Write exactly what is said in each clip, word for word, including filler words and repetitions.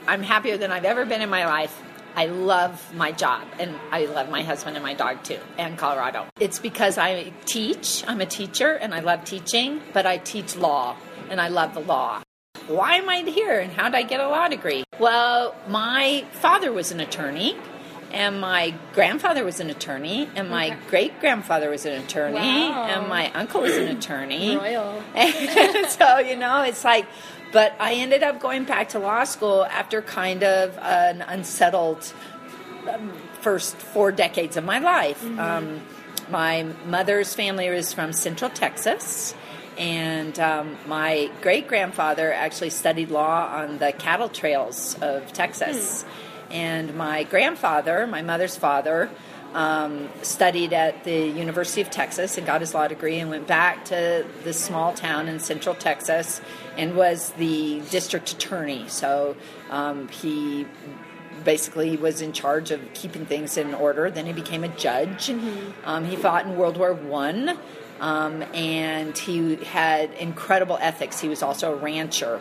I'm happier than I've ever been in my life. I love my job, and I love my husband and my dog, too, and Colorado. It's because I teach. I'm a teacher, and I love teaching, but I teach law, and I love the law. Why am I here, and how did I get a law degree? Well, my father was an attorney, and my grandfather was an attorney, and my okay. great-grandfather was an attorney, wow. and my uncle was an attorney. Royal. So, you know, it's like... But I ended up going back to law school after kind of an unsettled um, first four decades of my life. Mm-hmm. Um, my mother's family was from Central Texas, and um, my great-grandfather actually studied law on the cattle trails of Texas. Mm. And my grandfather, my mother's father, Um, studied at the University of Texas and got his law degree and went back to this small town in Central Texas and was the district attorney. So um, he basically was in charge of keeping things in order. Then he became a judge. Mm-hmm. Um, he fought in World War One, um, and he had incredible ethics. He was also a rancher.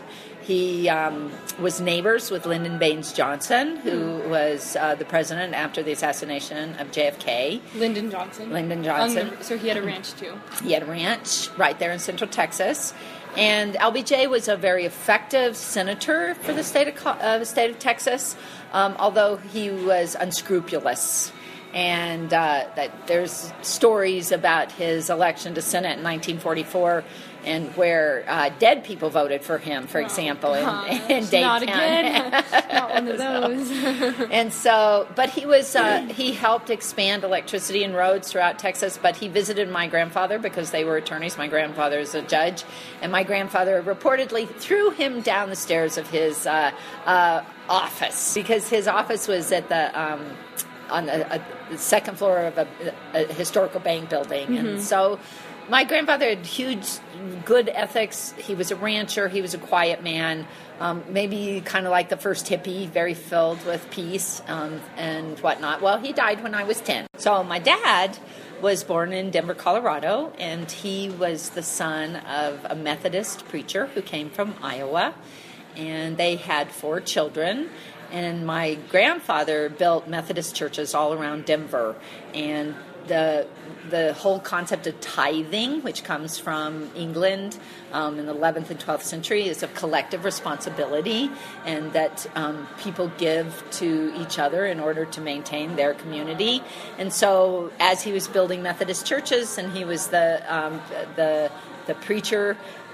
He um, was neighbors with Lyndon Baines Johnson, who was uh, the president after the assassination of J F K. Lyndon Johnson? Lyndon Johnson. The, so he had a ranch, too? He had a ranch right there in Central Texas. And L B J was a very effective senator for the state of, uh, the state of Texas, um, although he was unscrupulous. And uh, that there's stories about his election to Senate in nineteen forty-four, and where uh, dead people voted for him, for oh, example, in, in Dayton. Not again. Not one of those. so, and so, but he was uh, he helped expand electricity and roads throughout Texas. But he visited my grandfather because they were attorneys. My grandfather is a judge, and my grandfather reportedly threw him down the stairs of his uh, uh, office because his office was at the. Um, on the, uh, the second floor of a, a historical bank building. Mm-hmm. And so my grandfather had huge, good ethics. He was a rancher. He was a quiet man, um, maybe kind of like the first hippie, very filled with peace um, and whatnot. Well, he died when I was ten. So my dad was born in Denver, Colorado, and he was the son of a Methodist preacher who came from Iowa. And they had four children. And my grandfather built Methodist churches all around Denver. And the the whole concept of tithing, which comes from England um, in the eleventh and twelfth century, is of collective responsibility, and that um, people give to each other in order to maintain their community. And so as he was building Methodist churches and he was the um, the the preacher,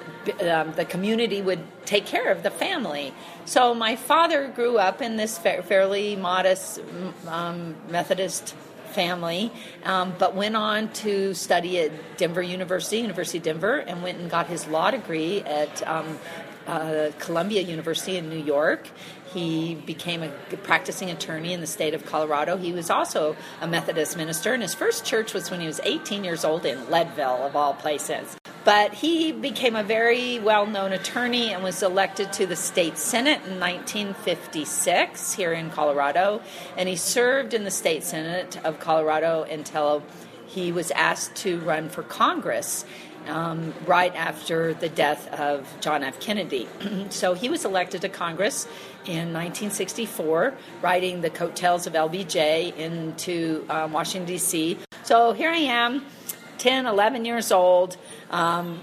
Um, the community would take care of the family. So my father grew up in this fa- fairly modest um, Methodist family, um, but went on to study at Denver University, University of Denver, and went and got his law degree at um, uh, Columbia University in New York. He became a practicing attorney in the state of Colorado. He was also a Methodist minister, and his first church was when he was eighteen years old in Leadville, of all places. But he became a very well-known attorney and was elected to the state senate in nineteen fifty-six here in Colorado. And he served in the state senate of Colorado until he was asked to run for Congress um, right after the death of John F. Kennedy. So he was elected to Congress in nineteen sixty-four, riding the coattails of L B J into um, Washington, D C. So here I am, ten, eleven years old, um,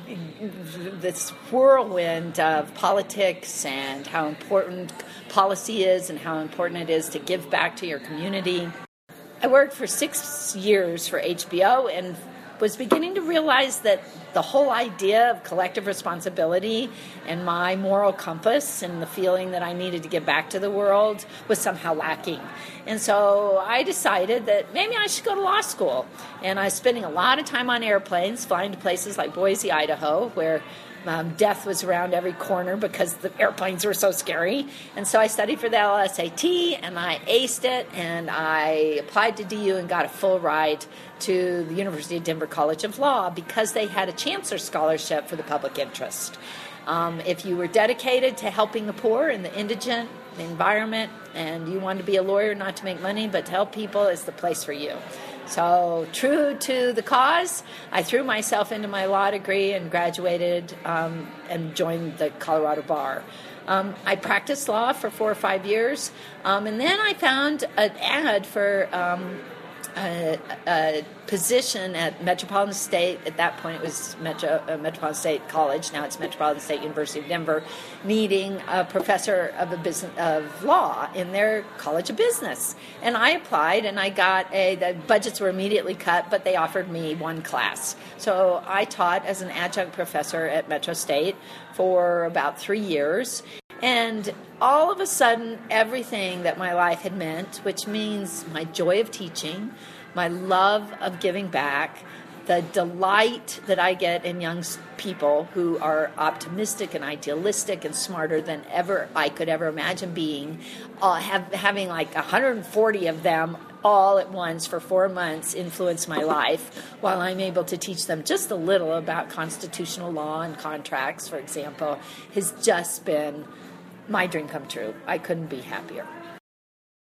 this whirlwind of politics and how important policy is and how important it is to give back to your community. I worked for six years for H B O and was beginning to realize that the whole idea of collective responsibility and my moral compass and the feeling that I needed to give back to the world was somehow lacking. And so I decided that maybe I should go to law school. And I was spending a lot of time on airplanes, flying to places like Boise, Idaho, where Um, death was around every corner because the airplanes were so scary. And so I studied for the L S A T, and I aced it, and I applied to D U and got a full ride to the University of Denver College of Law because they had a Chancellor Scholarship for the public interest. Um, if you were dedicated to helping the poor and the indigent, the environment, and you wanted to be a lawyer not to make money but to help people, is the place for you. So, true to the cause, I threw myself into my law degree and graduated um, and joined the Colorado Bar. Um, I practiced law for four or five years, um, and then I found an ad for um, a, a position at Metropolitan State. At that point, it was Metro, uh, Metropolitan State College. Now it's Metropolitan State University of Denver, needing a professor of a business of law in their College of Business. And I applied, and I got a. The budgets were immediately cut, but they offered me one class. So I taught as an adjunct professor at Metro State for about three years. And all of a sudden, everything that my life had meant, which means my joy of teaching, my love of giving back, the delight that I get in young people who are optimistic and idealistic and smarter than ever I could ever imagine being, uh, have, having like one hundred forty of them all at once for four months influence my life, while I'm able to teach them just a little about constitutional law and contracts, for example, has just been my dream come true. I couldn't be happier.